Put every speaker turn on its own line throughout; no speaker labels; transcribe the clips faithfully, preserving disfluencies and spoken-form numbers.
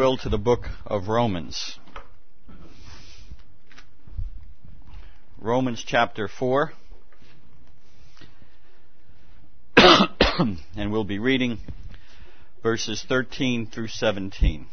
will, to the book of Romans. Romans chapter four. And we'll be reading verses thirteen through seventeen.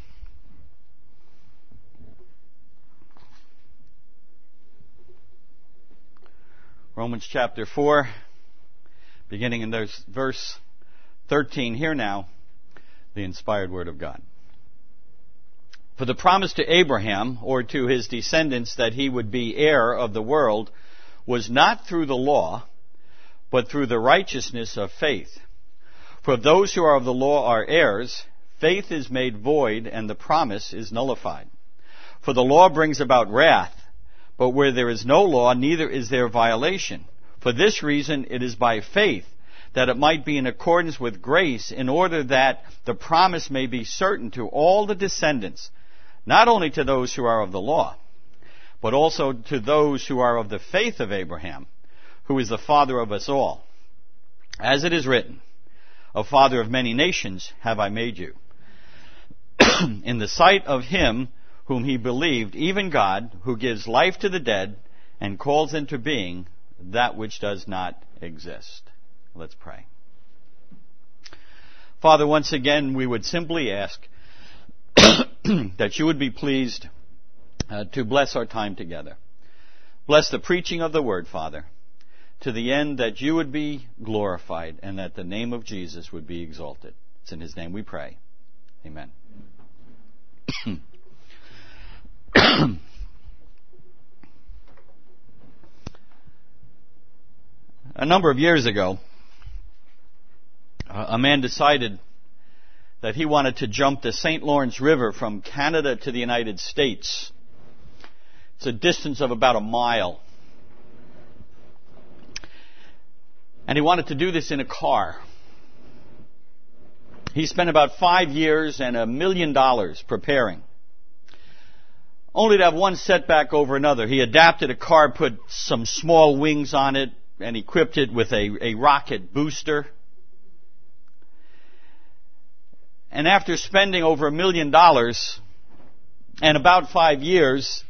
Romans chapter four, beginning in verse thirteen. Hear now the inspired word of God. For the promise to Abraham, or to his descendants, that he would be heir of the world, was not through the law, but through the righteousness of faith. For if those who are of the law are heirs, faith is made void, and the promise is nullified. For the law brings about wrath, but where there is no law, neither is there violation. For this reason it is by faith, that it might be in accordance with grace, in order that the promise may be certain to all the descendants, not only to those who are of the law, but also to those who are of the faith of Abraham, who is the father of us all. As it is written, a father of many nations have I made you, in the sight of him whom he believed, even God, who gives life to the dead and calls into being that which does not exist. Let's pray. Father, once again, we would simply ask that you would be pleased uh, to bless our time together. Bless the preaching of the word, Father, to the end that you would be glorified and that the name of Jesus would be exalted. It's in his name we pray. Amen. A number of years ago, a man decided that he wanted to jump the Saint Lawrence River from Canada to the United States. It's a distance of about a mile. And he wanted to do this in a car. He spent about five years and a million dollars preparing, only to have one setback over another. He adapted a car, put some small wings on it, and equipped it with a, a rocket booster. And after spending over a million dollars and about five years,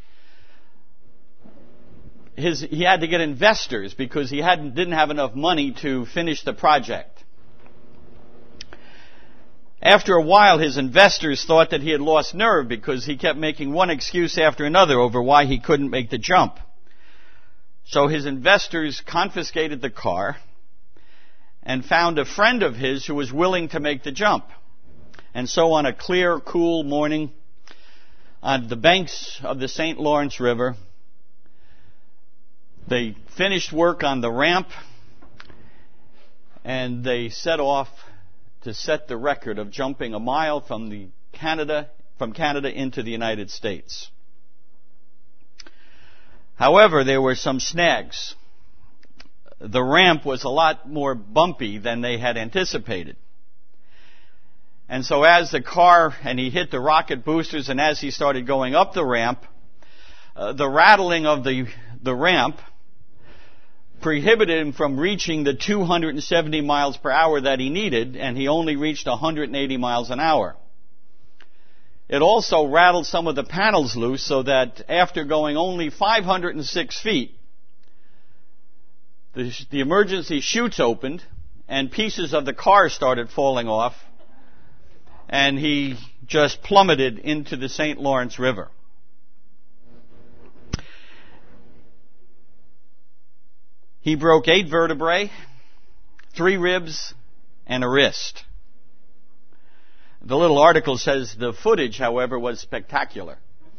his, he had to get investors because he hadn't, didn't have enough money to finish the project. After a while, his investors thought that he had lost nerve because he kept making one excuse after another over why he couldn't make the jump. So his investors confiscated the car and found a friend of his who was willing to make the jump. And so on a clear, cool morning on the banks of the Saint Lawrence River, they finished work on the ramp and they set off to set the record of jumping a mile from the Canada, from Canada into the United States. However, there were some snags. The ramp was a lot more bumpy than they had anticipated. And so as the car, and he hit the rocket boosters, and as he started going up the ramp, uh, the rattling of the, the ramp prohibited him from reaching the two hundred seventy miles per hour that he needed, and he only reached one hundred eighty miles an hour. It also rattled some of the panels loose so that after going only five hundred six feet, the, the emergency chutes opened and pieces of the car started falling off, and he just plummeted into the Saint Lawrence River. He broke eight vertebrae, three ribs, and a wrist. The little article says the footage, however, was spectacular.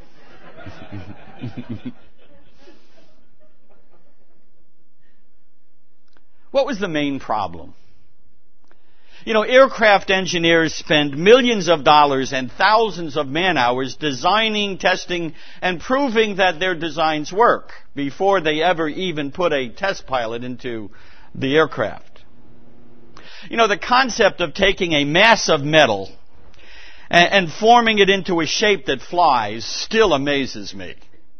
What was the main problem? You know, aircraft engineers spend millions of dollars and thousands of man-hours designing, testing, and proving that their designs work before they ever even put a test pilot into the aircraft. You know, the concept of taking a mass of metal and, and forming it into a shape that flies still amazes me.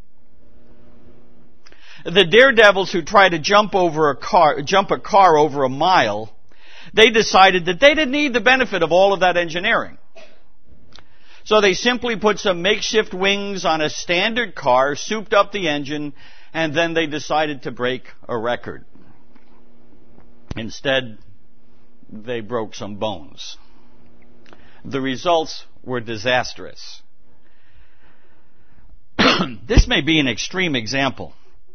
The daredevils who try to jump over a car, jump a car over a mile, they decided that they didn't need the benefit of all of that engineering. So they simply put some makeshift wings on a standard car, souped up the engine, and then they decided to break a record. Instead, they broke some bones. The results were disastrous. This may be an extreme example,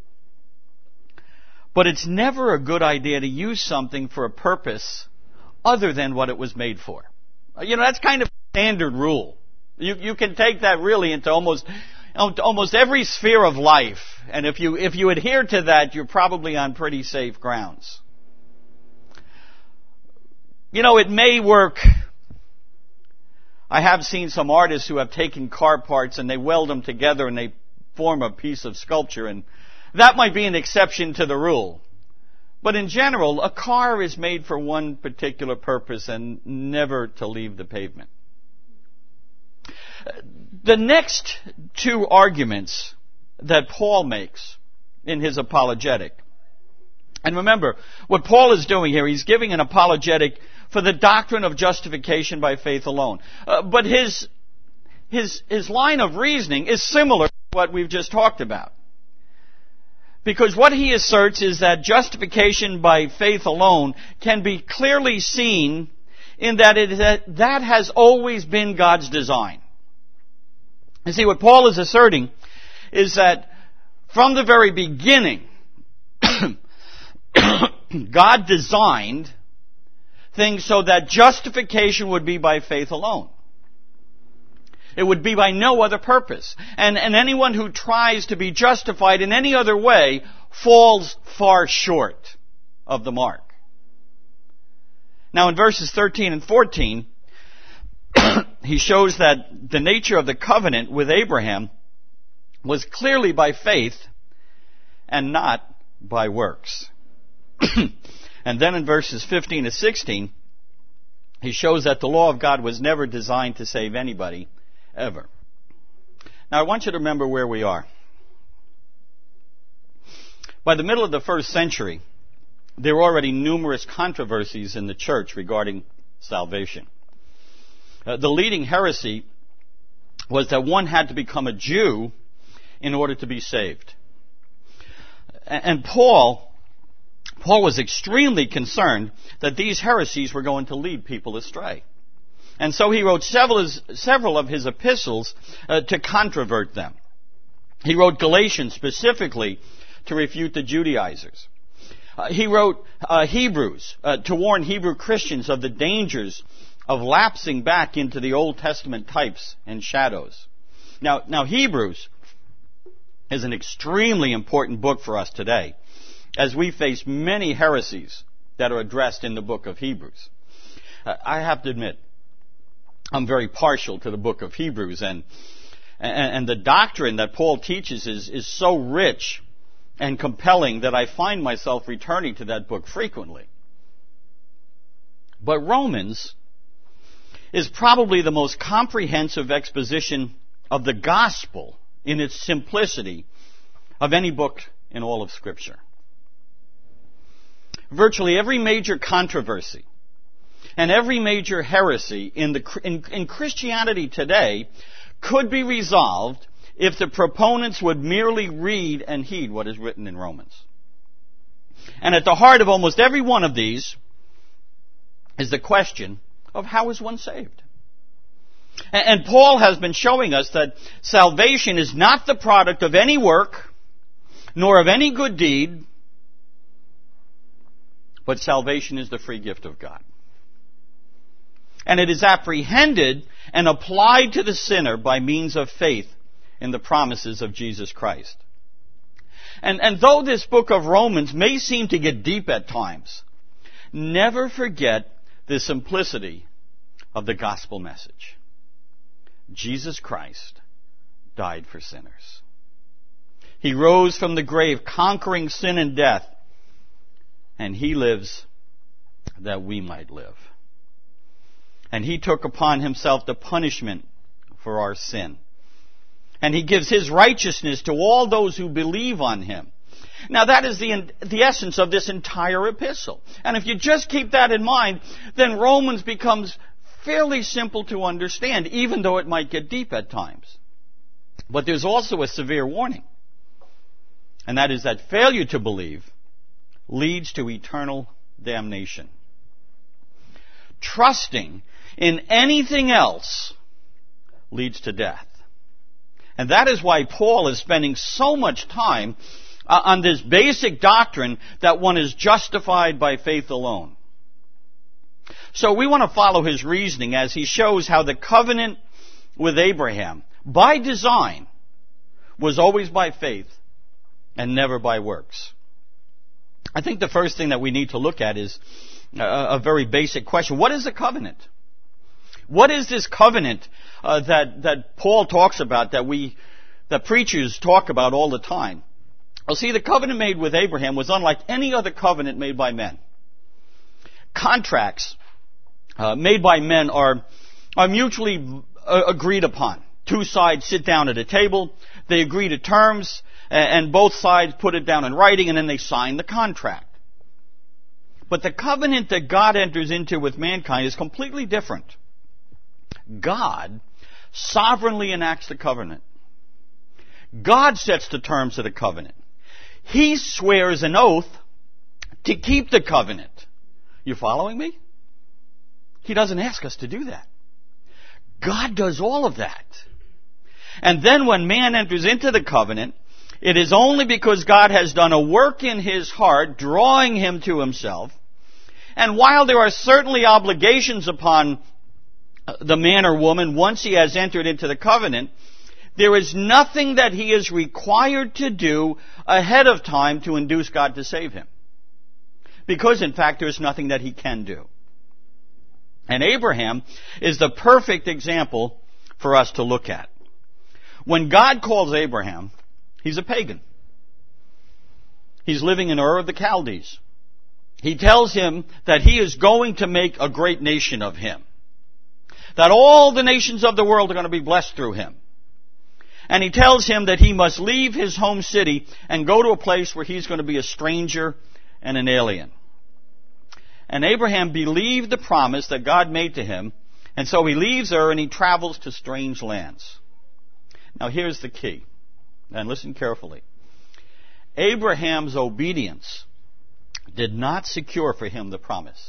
but it's never a good idea to use something for a purpose other than what it was made for. You know, that's kind of a standard rule. You, you can take that really into almost, almost every sphere of life. And if you, if you adhere to that, you're probably on pretty safe grounds. You know, it may work. I have seen some artists who have taken car parts and they weld them together and they form a piece of sculpture, and that might be an exception to the rule. But in general, a car is made for one particular purpose and never to leave the pavement. The next two arguments that Paul makes in his apologetic, and remember, what Paul is doing here, he's giving an apologetic for the doctrine of justification by faith alone. Uh, but his, his, his line of reasoning is similar to what we've just talked about. Because what he asserts is that justification by faith alone can be clearly seen in that it, that, that has always been God's design. You see, what Paul is asserting is that from the very beginning, God designed things so that justification would be by faith alone. It would be by no other purpose. And, and anyone who tries to be justified in any other way falls far short of the mark. Now in verses thirteen and fourteen, he shows that the nature of the covenant with Abraham was clearly by faith and not by works. And then in verses fifteen to sixteen, he shows that the law of God was never designed to save anybody, ever. Now I want you to remember where we are. By the middle of the first century, there were already numerous controversies in the church regarding salvation. Uh, the leading heresy was that one had to become a Jew in order to be saved. And Paul, Paul was extremely concerned that these heresies were going to lead people astray. And so he wrote several, several of his epistles uh, to controvert them. He wrote Galatians specifically to refute the Judaizers. Uh, he wrote uh, Hebrews uh, to warn Hebrew Christians of the dangers of lapsing back into the Old Testament types and shadows. Now, now Hebrews is an extremely important book for us today, as we face many heresies that are addressed in the book of Hebrews. Uh, I have to admit, I'm very partial to the book of Hebrews, and, and, and the doctrine that Paul teaches is, is so rich and compelling that I find myself returning to that book frequently. But Romans is probably the most comprehensive exposition of the gospel in its simplicity of any book in all of Scripture. Virtually every major controversy and every major heresy in, the, in, in Christianity today could be resolved if the proponents would merely read and heed what is written in Romans. And at the heart of almost every one of these is the question of how is one saved? And, and Paul has been showing us that salvation is not the product of any work, nor of any good deed, but salvation is the free gift of God. And it is apprehended and applied to the sinner by means of faith in the promises of Jesus Christ. And, and though this book of Romans may seem to get deep at times, never forget the simplicity of the gospel message. Jesus Christ died for sinners. He rose from the grave, conquering sin and death, and He lives that we might live. And He took upon Himself the punishment for our sin. And He gives His righteousness to all those who believe on Him. Now that is the, the essence of this entire epistle. And if you just keep that in mind, then Romans becomes fairly simple to understand, even though it might get deep at times. But there's also a severe warning. And that is that failure to believe leads to eternal damnation. Trusting in anything else leads to death. And that is why Paul is spending so much time uh, on this basic doctrine that one is justified by faith alone. So we want to follow his reasoning as he shows how the covenant with Abraham, by design, was always by faith and never by works. I think the first thing that we need to look at is a, a very basic question. What is a covenant? What is this covenant uh, that that Paul talks about, that we, that preachers talk about all the time? Well, see, the covenant made with Abraham was unlike any other covenant made by men. Contracts uh, made by men are are mutually uh, agreed upon. Two sides sit down at a table, they agree to terms, and both sides put it down in writing, and then they sign the contract. But the covenant that God enters into with mankind is completely different. God sovereignly enacts the covenant. God sets the terms of the covenant. He swears an oath to keep the covenant. You following me? He doesn't ask us to do that. God does all of that. And then when man enters into the covenant, it is only because God has done a work in his heart, drawing him to himself. And while there are certainly obligations upon the man or woman once he has entered into the covenant, there is nothing that he is required to do ahead of time to induce God to save him. Because, in fact, there is nothing that he can do. And Abraham is the perfect example for us to look at. When God calls Abraham, he's a pagan. He's living in Ur of the Chaldees. He tells him that he is going to make a great nation of him. That all the nations of the world are going to be blessed through him. And he tells him that he must leave his home city and go to a place where he's going to be a stranger and an alien. And Abraham believed the promise that God made to him, and so he leaves Ur and he travels to strange lands. Now here's the key, and listen carefully. Abraham's obedience did not secure for him the promise.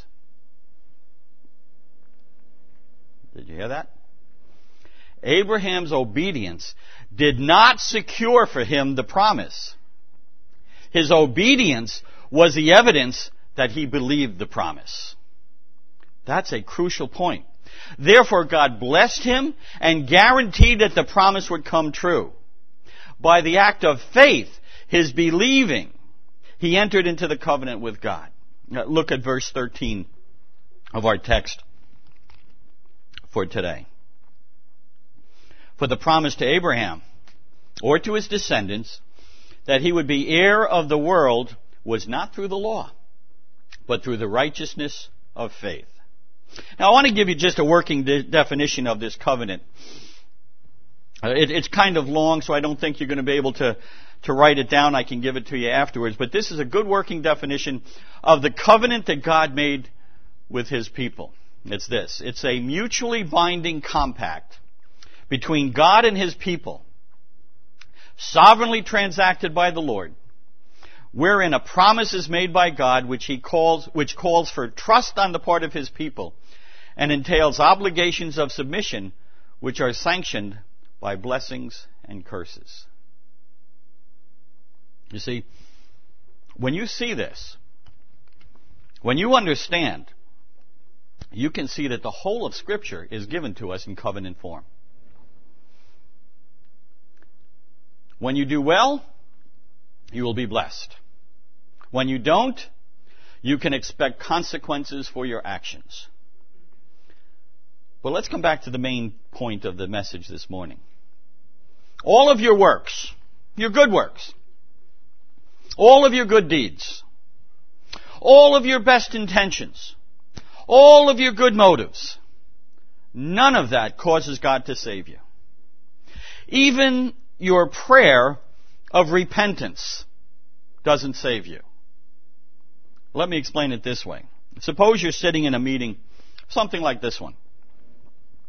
Did you hear that? Abraham's obedience did not secure for him the promise. His obedience was the evidence that he believed the promise. That's a crucial point. Therefore, God blessed him and guaranteed that the promise would come true. By the act of faith, his believing, he entered into the covenant with God. Now, look at verse thirteen of our text for today. For the promise to Abraham, or to his descendants, that he would be heir of the world was not through the law, but through the righteousness of faith. Now, I want to give you just a working de- definition of this covenant. Uh, it, it's kind of long, so I don't think you're going to be able to, to write it down. I can give it to you afterwards. But this is a good working definition of the covenant that God made with his people. It's this. It's a mutually binding compact between God and his people, sovereignly transacted by the Lord, wherein a promise is made by God which he calls, which calls for trust on the part of his people and entails obligations of submission which are sanctioned by blessings and curses. You see, when you see this, when you understand, you can see that the whole of Scripture is given to us in covenant form. When you do well, you will be blessed. When you don't, you can expect consequences for your actions. But let's come back to the main point of the message this morning. All of your works, your good works, all of your good deeds, all of your best intentions, all of your good motives, none of that causes God to save you. Even your prayer of repentance doesn't save you. Let me explain it this way. Suppose you're sitting in a meeting, something like this one.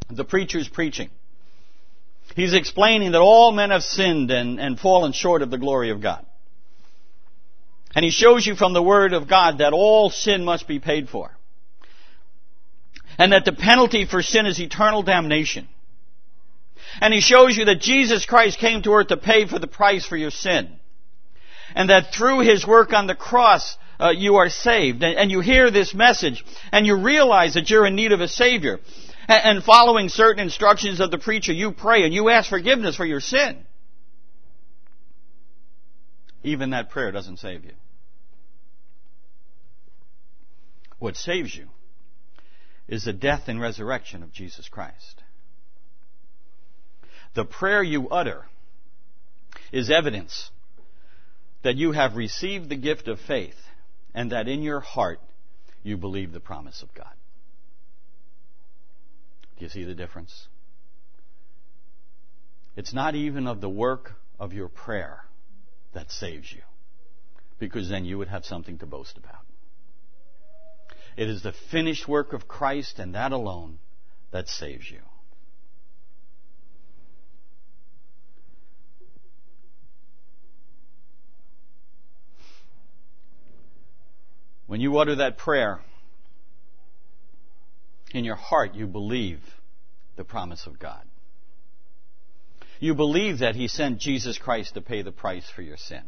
the preacher's preaching. He's explaining that all men have sinned and, and fallen short of the glory of God. And he shows you from the Word of God that all sin must be paid for. And that the penalty for sin is eternal damnation. And he shows you that Jesus Christ came to earth to pay for the price for your sin. And that through His work on the cross, uh, you are saved. And, and you hear this message, and you realize that you're in need of a Savior. And, and following certain instructions of the preacher, you pray and you ask forgiveness for your sin. Even that prayer doesn't save you. What saves you is the death and resurrection of Jesus Christ. The prayer you utter is evidence that you have received the gift of faith and that in your heart you believe the promise of God. Do you see the difference? It's not even of the work of your prayer that saves you, because then you would have something to boast about. It is the finished work of Christ and that alone that saves you. When you utter that prayer, in your heart you believe the promise of God. You believe that He sent Jesus Christ to pay the price for your sin.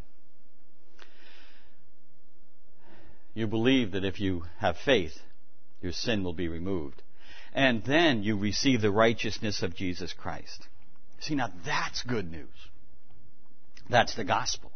You believe that if you have faith, your sin will be removed. And then you receive the righteousness of Jesus Christ. See, now that's good news. That's the gospel.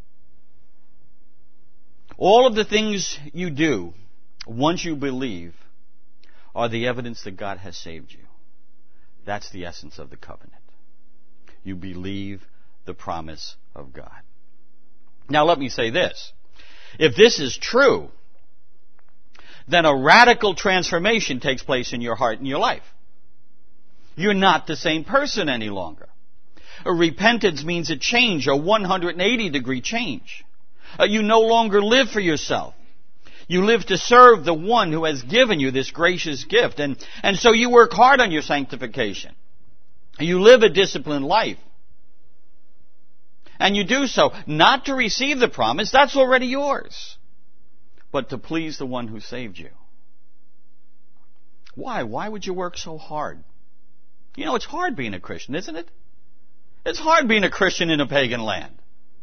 All of the things you do, once you believe, are the evidence that God has saved you. That's the essence of the covenant. You believe the promise of God. Now let me say this. If this is true, then a radical transformation takes place in your heart and your life. You're not the same person any longer. A repentance means a change, a one hundred eighty degree change. Uh, you no longer live for yourself. You live to serve the one who has given you this gracious gift. And, and so you work hard on your sanctification. You live a disciplined life. And you do so not to receive the promise, that's already yours, but to please the one who saved you. Why? Why would you work so hard? You know, it's hard being a Christian, isn't it? It's hard being a Christian in a pagan land.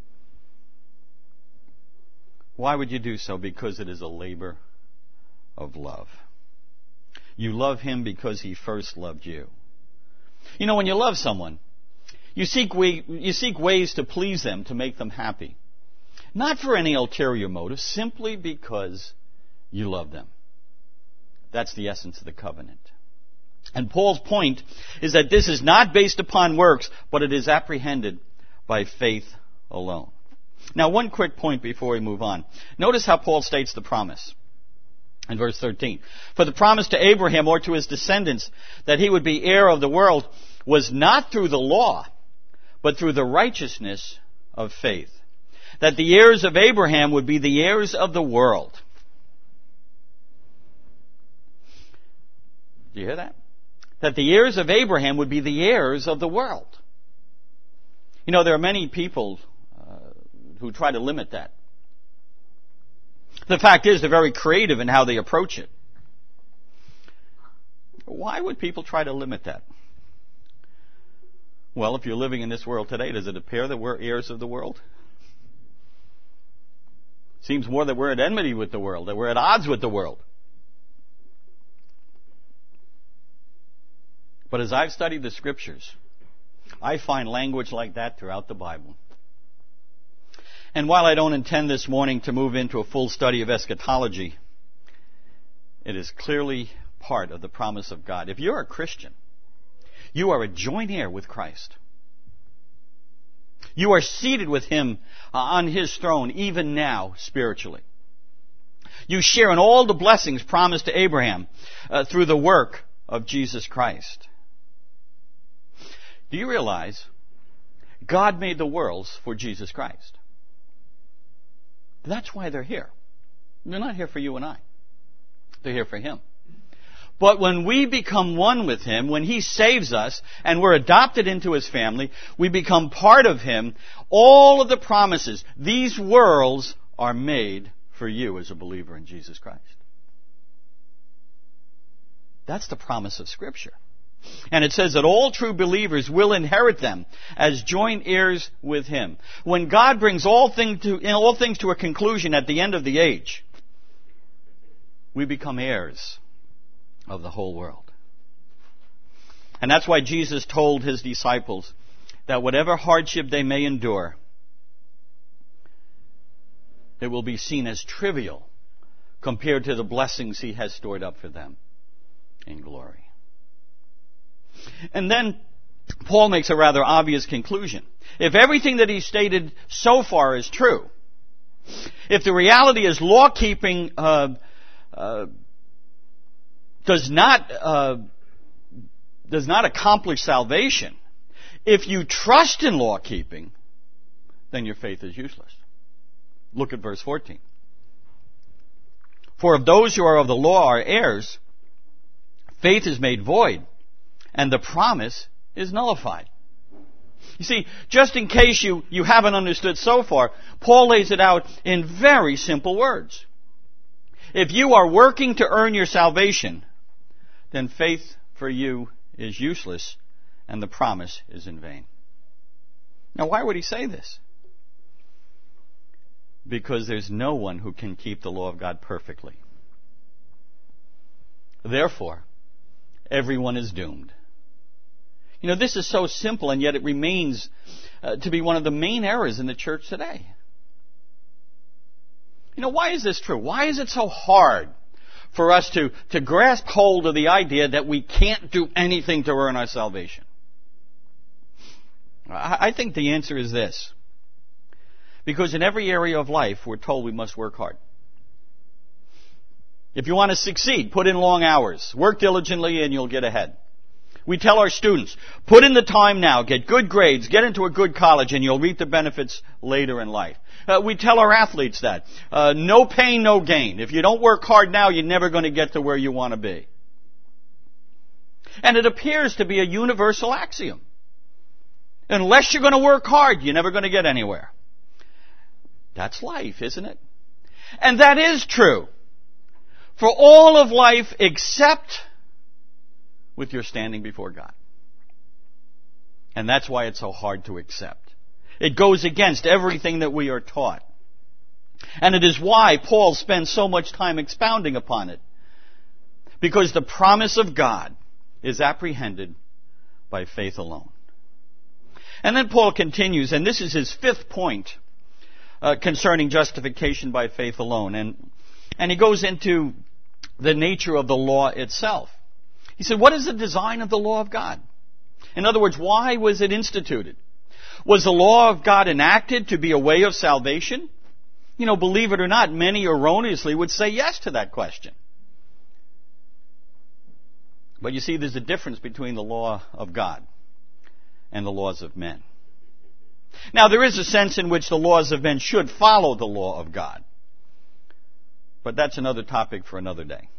Why would you do so? Because it is a labor of love. You love Him because He first loved you. You know, when you love someone, you seek, way, you seek ways to please them, to make them happy. Not for any ulterior motive, simply because you love them. That's the essence of the covenant. And Paul's point is that this is not based upon works, but it is apprehended by faith alone. Now, one quick point before we move on. Notice how Paul states the promise in verse thirteen. For the promise to Abraham or to his descendants that he would be heir of the world was not through the law, but through the righteousness of faith. That the heirs of Abraham would be the heirs of the world. Do you hear that? That the heirs of Abraham would be the heirs of the world. You know, there are many people uh, who try to limit that. The fact is, they're very creative in how they approach it. Why would people try to limit that? Well, if you're living in this world today, does it appear that we're heirs of the world? Seems more that we're at enmity with the world, that we're at odds with the world. But as I've studied the Scriptures, I find language like that throughout the Bible. And while I don't intend this morning to move into a full study of eschatology, it is clearly part of the promise of God. If you're a Christian, you are a joint heir with Christ. You are seated with Him on His throne, even now, spiritually. You share in all the blessings promised to Abraham uh, through the work of Jesus Christ. Do you realize God made the worlds for Jesus Christ? That's why they're here. They're not here for you and I. They're here for Him. But when we become one with Him, when He saves us and we're adopted into His family, we become part of Him, all of the promises, these worlds are made for you as a believer in Jesus Christ. That's the promise of Scripture. And it says that all true believers will inherit them as joint heirs with Him. When God brings all, thing to, all things to a conclusion at the end of the age, we become heirs of the whole world. And that's why Jesus told His disciples that whatever hardship they may endure, it will be seen as trivial compared to the blessings He has stored up for them in glory. And then Paul makes a rather obvious conclusion. If everything that he stated so far is true, if the reality is law-keeping uh, uh, does not uh, does not accomplish salvation, if you trust in law-keeping, then your faith is useless. Look at verse fourteen. For if those who are of the law are heirs, faith is made void, and the promise is nullified. You see, just in case you, you haven't understood so far, Paul lays it out in very simple words. If you are working to earn your salvation, then faith for you is useless, and the promise is in vain. Now, why would he say this? Because there's no one who can keep the law of God perfectly. Therefore, everyone is doomed. You know, this is so simple, and yet it remains uh, to be one of the main errors in the church today. You know, why is this true? Why is it so hard for us to, to grasp hold of the idea that we can't do anything to earn our salvation? I, I think the answer is this. Because in every area of life, we're told we must work hard. If you want to succeed, put in long hours. Work diligently and you'll get ahead. We tell our students, put in the time now, get good grades, get into a good college, and you'll reap the benefits later in life. Uh, we tell our athletes that. Uh, no pain, no gain. If you don't work hard now, you're never going to get to where you want to be. And it appears to be a universal axiom. Unless you're going to work hard, you're never going to get anywhere. That's life, isn't it? And that is true for all of life except with your standing before God. And that's why it's so hard to accept. It goes against everything that we are taught. And it is why Paul spends so much time expounding upon it. Because the promise of God is apprehended by faith alone. And then Paul continues, and this is his fifth point uh, concerning justification by faith alone. And, and he goes into the nature of the law itself. He said, what is the design of the law of God? In other words, why was it instituted? Was the law of God enacted to be a way of salvation? You know, believe it or not, many erroneously would say yes to that question. But you see, there's a difference between the law of God and the laws of men. Now, there is a sense in which the laws of men should follow the law of God. But that's another topic for another day.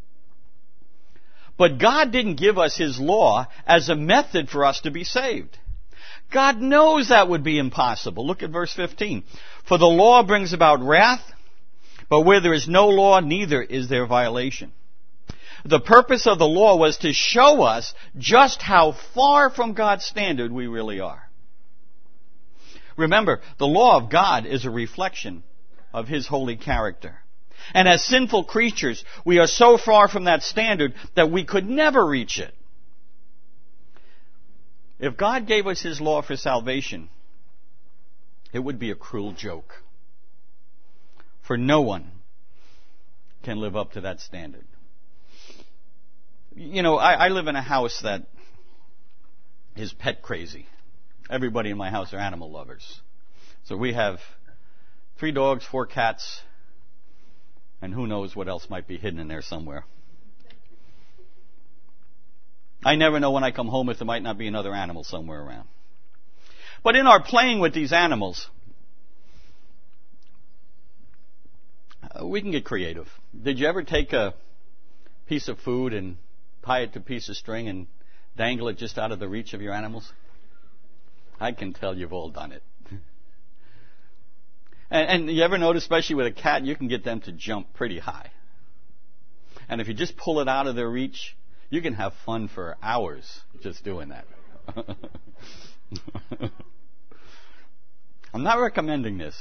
But God didn't give us His law as a method for us to be saved. God knows that would be impossible. Look at verse fifteen. For the law brings about wrath, but where there is no law, neither is there violation. The purpose of the law was to show us just how far from God's standard we really are. Remember, the law of God is a reflection of His holy character. And as sinful creatures, we are so far from that standard that we could never reach it. If God gave us His law for salvation, it would be a cruel joke. For no one can live up to that standard. You know, I, I live in a house that is pet crazy. Everybody in my house are animal lovers. So we have three dogs, four cats, and who knows what else might be hidden in there somewhere. I never know when I come home if there might not be another animal somewhere around. But in our playing with these animals, uh, we can get creative. Did you ever take a piece of food and tie it to a piece of string and dangle it just out of the reach of your animals? I can tell you've all done it. and, and you ever notice, especially with a cat, you can get them to jump pretty high. And if you just pull it out of their reach, you can have fun for hours just doing that. I'm not recommending this.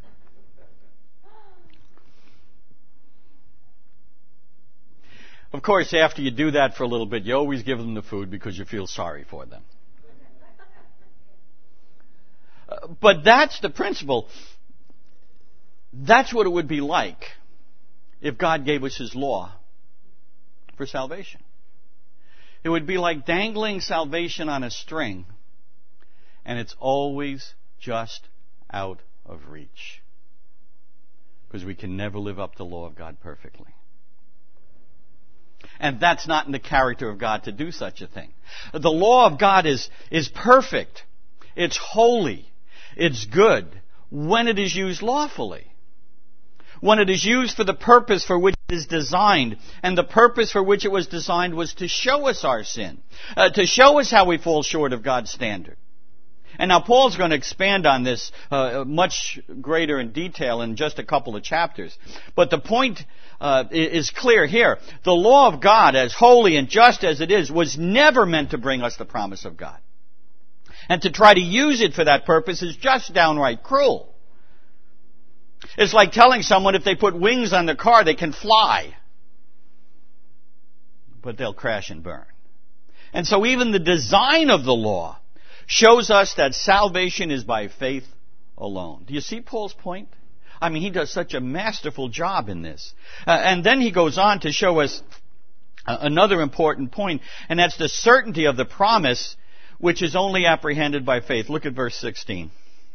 Of course, after you do that for a little bit, you always give them the food because you feel sorry for them. Uh, but that's the principle. That's what it would be like if God gave us His law for salvation. It would be like dangling salvation on a string, and it's always just out of reach. Because we can never live up to the law of God perfectly. And that's not in the character of God to do such a thing. The law of God is, is perfect. It's holy. It's good when it is used lawfully. When it is used for the purpose for which it is designed. And the purpose for which it was designed was to show us our sin. Uh, to show us how we fall short of God's standard. And now Paul's going to expand on this uh, much greater in detail in just a couple of chapters. But the point uh, is clear here. The law of God, as holy and just as it is, was never meant to bring us the promise of God. And to try to use it for that purpose is just downright cruel. It's like telling someone if they put wings on their car, they can fly. But they'll crash and burn. And so even the design of the law shows us that salvation is by faith alone. Do you see Paul's point? I mean, he does such a masterful job in this. Uh, and then he goes on to show us uh, another important point, and that's the certainty of the promise, which is only apprehended by faith. Look at verse sixteen.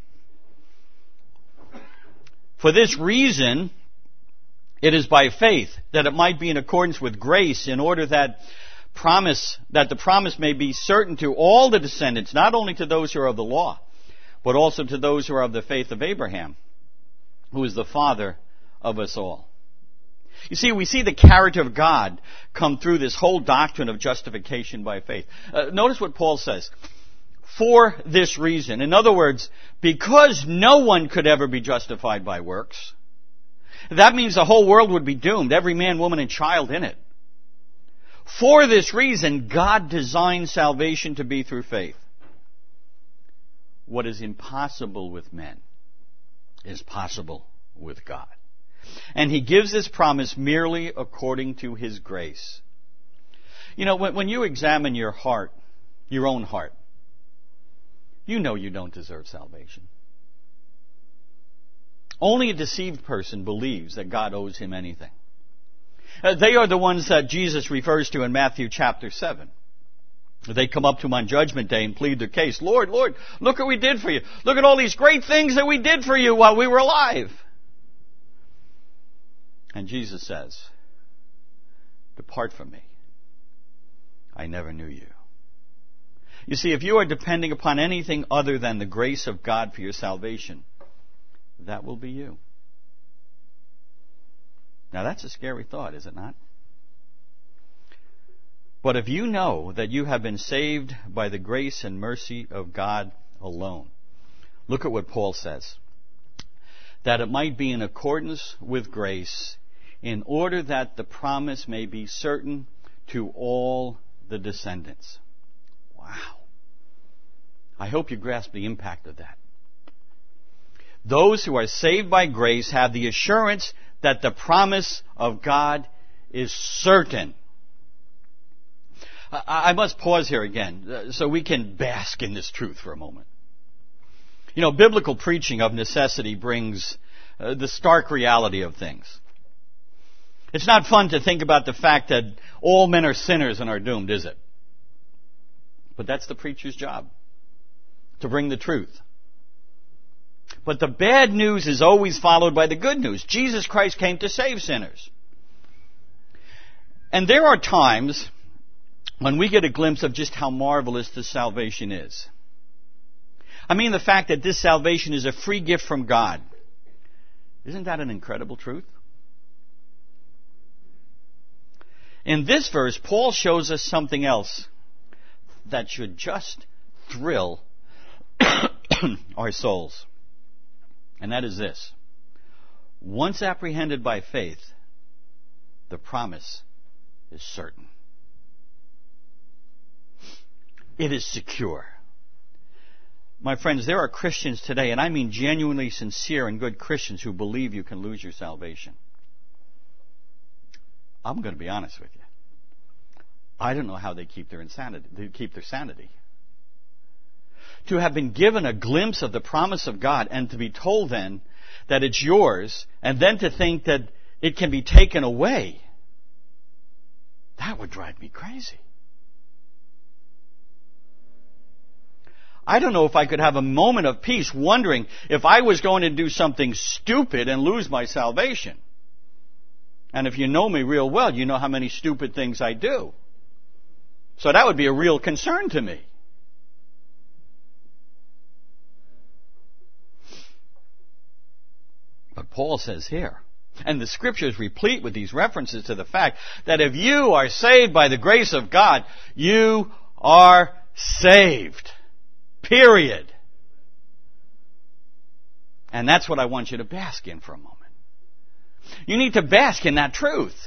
For this reason, it is by faith, that it might be in accordance with grace, in order that promise, that the promise may be certain to all the descendants, not only to those who are of the law, but also to those who are of the faith of Abraham, who is the father of us all. You see, we see the character of God come through this whole doctrine of justification by faith. Uh, notice what Paul says. For this reason. In other words, because no one could ever be justified by works, that means the whole world would be doomed, every man, woman, and child in it. For this reason, God designed salvation to be through faith. What is impossible with men is possible with God. And He gives this promise merely according to His grace. You know, when, when you examine your heart, your own heart, you know you don't deserve salvation. Only a deceived person believes that God owes him anything. Uh, they are the ones that Jesus refers to in Matthew chapter seven. They come up to Him on Judgment Day and plead their case. Lord, Lord, look what we did for you. Look at all these great things that we did for you while we were alive. And Jesus says, depart from me. I never knew you. You see, if you are depending upon anything other than the grace of God for your salvation, that will be you. Now that's a scary thought, is it not? But if you know that you have been saved by the grace and mercy of God alone, look at what Paul says. That it might be in accordance with grace, in order that the promise may be certain to all the descendants. Wow. I hope you grasp the impact of that. Those who are saved by grace have the assurance that the promise of God is certain. I must pause here again so we can bask in this truth for a moment. You know, biblical preaching of necessity brings uh, the stark reality of things. It's not fun to think about the fact that all men are sinners and are doomed, is it? But that's the preacher's job, to bring the truth. But the bad news is always followed by the good news. Jesus Christ came to save sinners. And there are times when we get a glimpse of just how marvelous this salvation is. I mean the fact that this salvation is a free gift from God. Isn't that an incredible truth? In this verse, Paul shows us something else that should just thrill our souls. And that is this. Once apprehended by faith, the promise is certain. It is secure. My friends, there are Christians today, and I mean genuinely sincere and good Christians, who believe you can lose your salvation. I'm going to be honest with you. I don't know how they keep their insanity. They keep their sanity. To have been given a glimpse of the promise of God and to be told then that it's yours, and then to think that it can be taken away, that would drive me crazy. I don't know if I could have a moment of peace wondering if I was going to do something stupid and lose my salvation. And if you know me real well, you know how many stupid things I do. So that would be a real concern to me. But Paul says here, and the Scripture is replete with these references to the fact that if you are saved by the grace of God, you are saved. Period. And that's what I want you to bask in for a moment. You need to bask in that truth.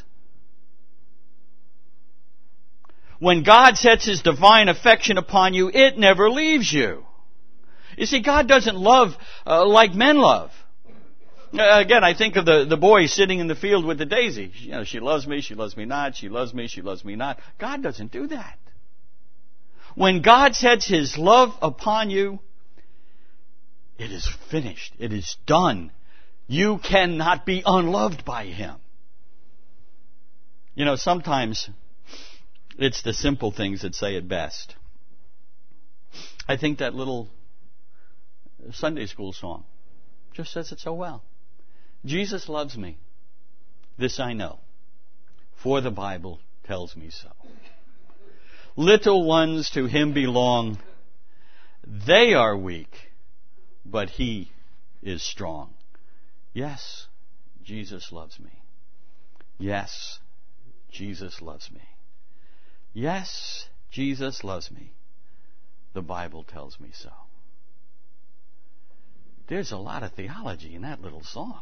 When God sets His divine affection upon you, it never leaves you. You see, God doesn't love uh, like men love. Uh, again, I think of the, the boy sitting in the field with the daisy. You know, she loves me, she loves me not, she loves me, she loves me not. God doesn't do that. When God sets His love upon you, it is finished. It is done. You cannot be unloved by Him. You know, sometimes it's the simple things that say it best. I think that little Sunday school song just says it so well. Jesus loves me. This I know, for the Bible tells me so. Little ones to Him belong. They are weak, but He is strong. Yes, Jesus loves me. Yes, Jesus loves me. Yes, Jesus loves me. The Bible tells me so. There's a lot of theology in that little song.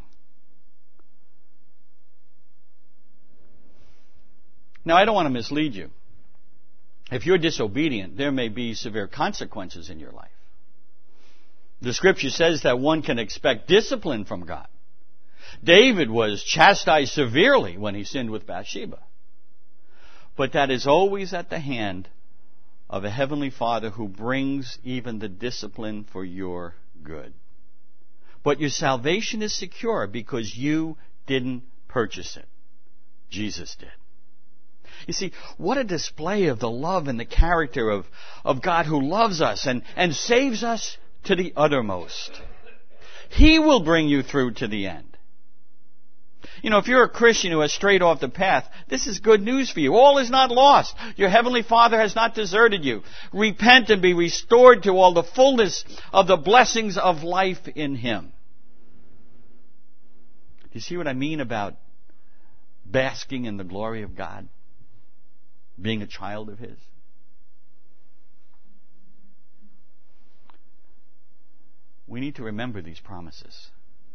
Now, I don't want to mislead you. If you're disobedient, there may be severe consequences in your life. The Scripture says that one can expect discipline from God. David was chastised severely when he sinned with Bathsheba. But that is always at the hand of a Heavenly Father who brings even the discipline for your good. But your salvation is secure because you didn't purchase it. Jesus did. You see, what a display of the love and the character of, of God who loves us and, and saves us to the uttermost. He will bring you through to the end. You know, if you're a Christian who has strayed off the path, this is good news for you. All is not lost. Your Heavenly Father has not deserted you. Repent and be restored to all the fullness of the blessings of life in Him. Do you see what I mean about basking in the glory of God? Being a child of His? We need to remember these promises.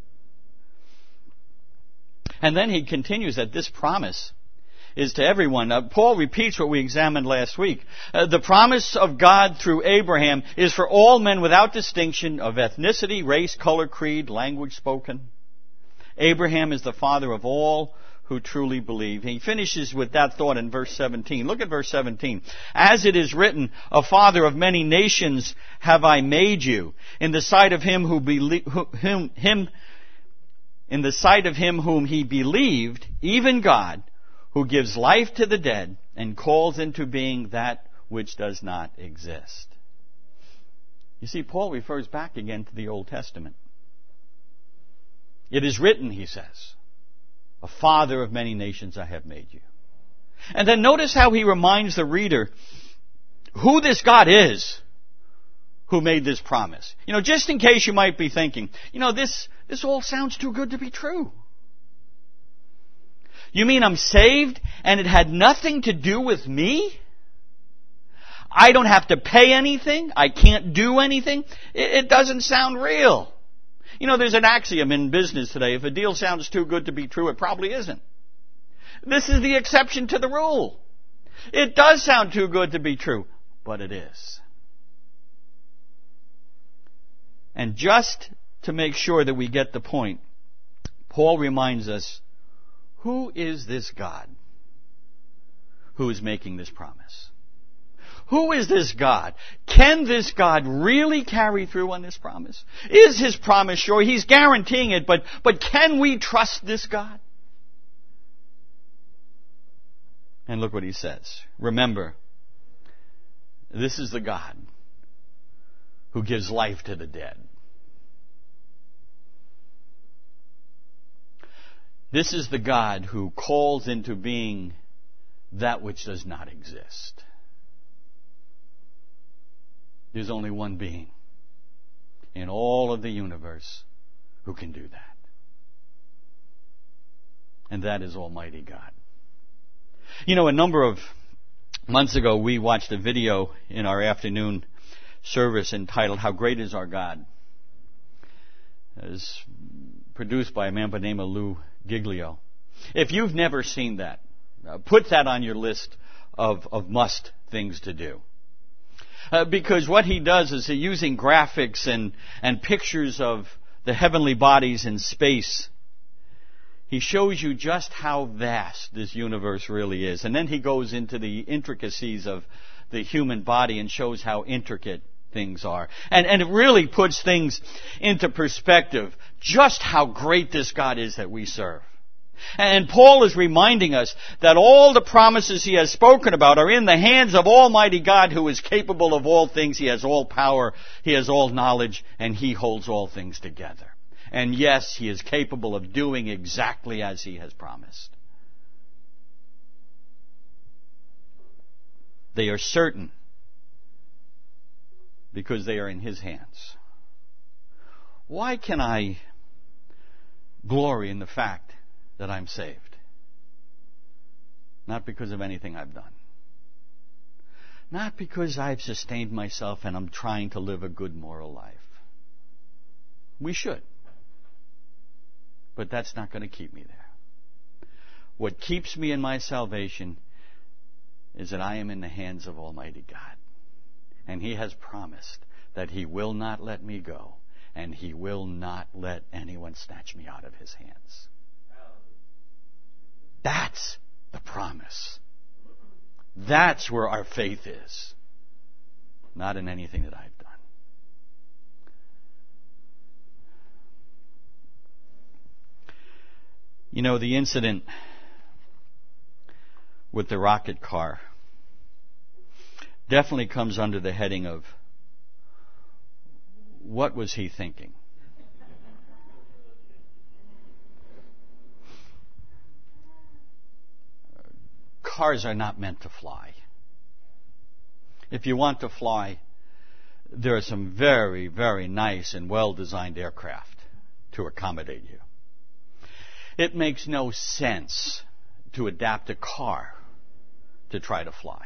And then he continues that this promise is to everyone. Uh, Paul repeats what we examined last week. Uh, the promise of God through Abraham is for all men without distinction of ethnicity, race, color, creed, language spoken. Abraham is the father of all who truly believe. He finishes with that thought in verse seventeen. Look at verse seventeen. As it is written, a father of many nations have I made you, in the sight of him who believe, him, him, in the sight of him whom he believed, even God, who gives life to the dead and calls into being that which does not exist. You see, Paul refers back again to the Old Testament. It is written, he says, a father of many nations I have made you. And then notice how he reminds the reader who this God is who made this promise. You know, just in case you might be thinking, you know, this, this all sounds too good to be true. You mean I'm saved and it had nothing to do with me? I don't have to pay anything? I can't do anything? It, it doesn't sound real. You know, there's an axiom in business today. If a deal sounds too good to be true, it probably isn't. This is the exception to the rule. It does sound too good to be true, but it is. And just to make sure that we get the point, Paul reminds us, who is this God who is making this promise? Who is this God? Can this God really carry through on this promise? Is his promise sure? He's guaranteeing it, but, but can we trust this God? And look what he says. Remember, this is the God who gives life to the dead. This is the God who calls into being that which does not exist. There's only one being in all of the universe who can do that. And that is Almighty God. You know, a number of months ago, we watched a video in our afternoon service entitled, How Great Is Our God? It was produced by a man by the name of Lou Giglio. If you've never seen that, uh, put that on your list of, of must things to do. Uh, because what he does is he, using graphics and, and pictures of the heavenly bodies in space, he shows you just how vast this universe really is. And then he goes into the intricacies of the human body and shows how intricate things are. And, and it really puts things into perspective, just how great this God is that we serve. And Paul is reminding us that all the promises he has spoken about are in the hands of Almighty God, who is capable of all things. He has all power, he has all knowledge, and he holds all things together. And yes, he is capable of doing exactly as he has promised. They are certain because they are in his hands. Why can I glory in the fact that I'm saved? Not because of anything I've done. Not because I've sustained myself and I'm trying to live a good moral life. We should. But that's not going to keep me there. What keeps me in my salvation is that I am in the hands of Almighty God. And he has promised that he will not let me go, and he will not let anyone snatch me out of his hands. That's the promise. That's where our faith is. Not in anything that I've done. You know, the incident with the rocket car definitely comes under the heading of, what was he thinking? Cars are not meant to fly. If you want to fly, there are some very, very nice and well-designed aircraft to accommodate you. It makes no sense to adapt a car to try to fly.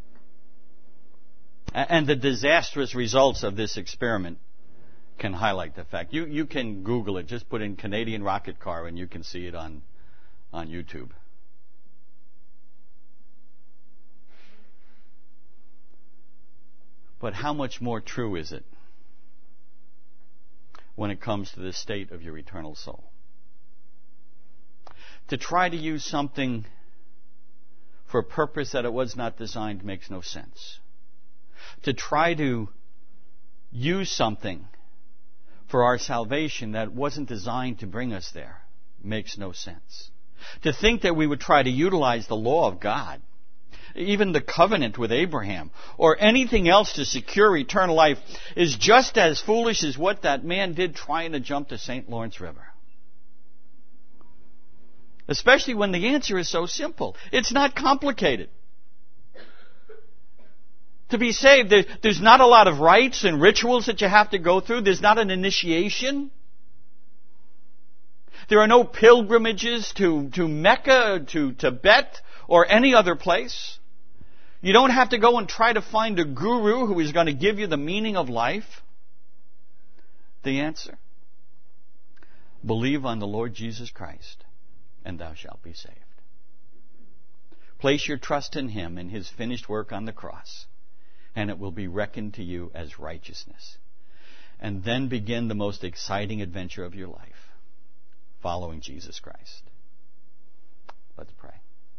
And the disastrous results of this experiment can highlight the fact. You you can Google it. Just put in Canadian rocket car and you can see it on, on YouTube. But how much more true is it when it comes to the state of your eternal soul? To try to use something for a purpose that it was not designed makes no sense. To try to use something for our salvation that wasn't designed to bring us there makes no sense. To think that we would try to utilize the law of God, even the covenant with Abraham, or anything else to secure eternal life, is just as foolish as what that man did trying to jump the Saint Lawrence River. Especially when the answer is so simple. It's not complicated. To be saved, there, there's not a lot of rites and rituals that you have to go through. There's not an initiation. There are no pilgrimages to, to Mecca, to Tibet, or any other place. You don't have to go and try to find a guru who is going to give you the meaning of life. The answer: believe on the Lord Jesus Christ, and thou shalt be saved. Place your trust in Him and His finished work on the cross, and it will be reckoned to you as righteousness. And then begin the most exciting adventure of your life, following Jesus Christ. Let's pray.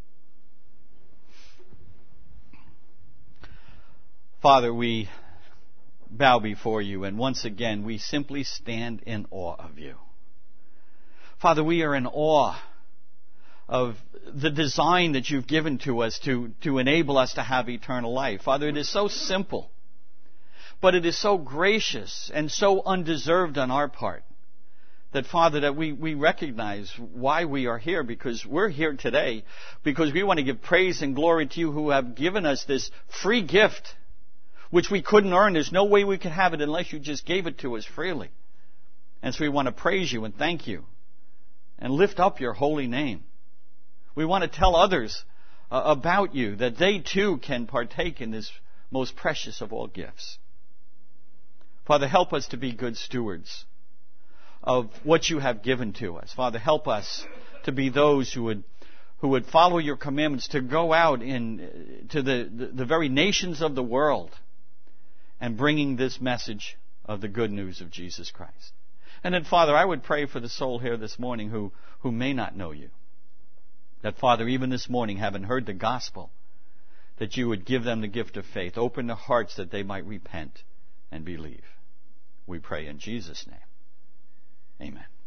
Father, we bow before you, and once again we simply stand in awe of you. Father, we are in awe of the design that you've given to us to, to enable us to have eternal life. Father, it is so simple, but it is so gracious and so undeserved on our part that, Father, that we, we recognize why we are here, because we're here today because we want to give praise and glory to you who have given us this free gift which we couldn't earn. There's no way we could have it unless you just gave it to us freely. And so we want to praise you and thank you and lift up your holy name. We want to tell others uh, about you, that they too can partake in this most precious of all gifts. Father, help us to be good stewards of what you have given to us. Father, help us to be those who would who would follow your commandments, to go out in to the, the, the very nations of the world and bringing this message of the good news of Jesus Christ. And then, Father, I would pray for the soul here this morning who, who may not know you. That, Father, even this morning, having heard the gospel, that you would give them the gift of faith. Open their hearts that they might repent and believe. We pray in Jesus' name. Amen.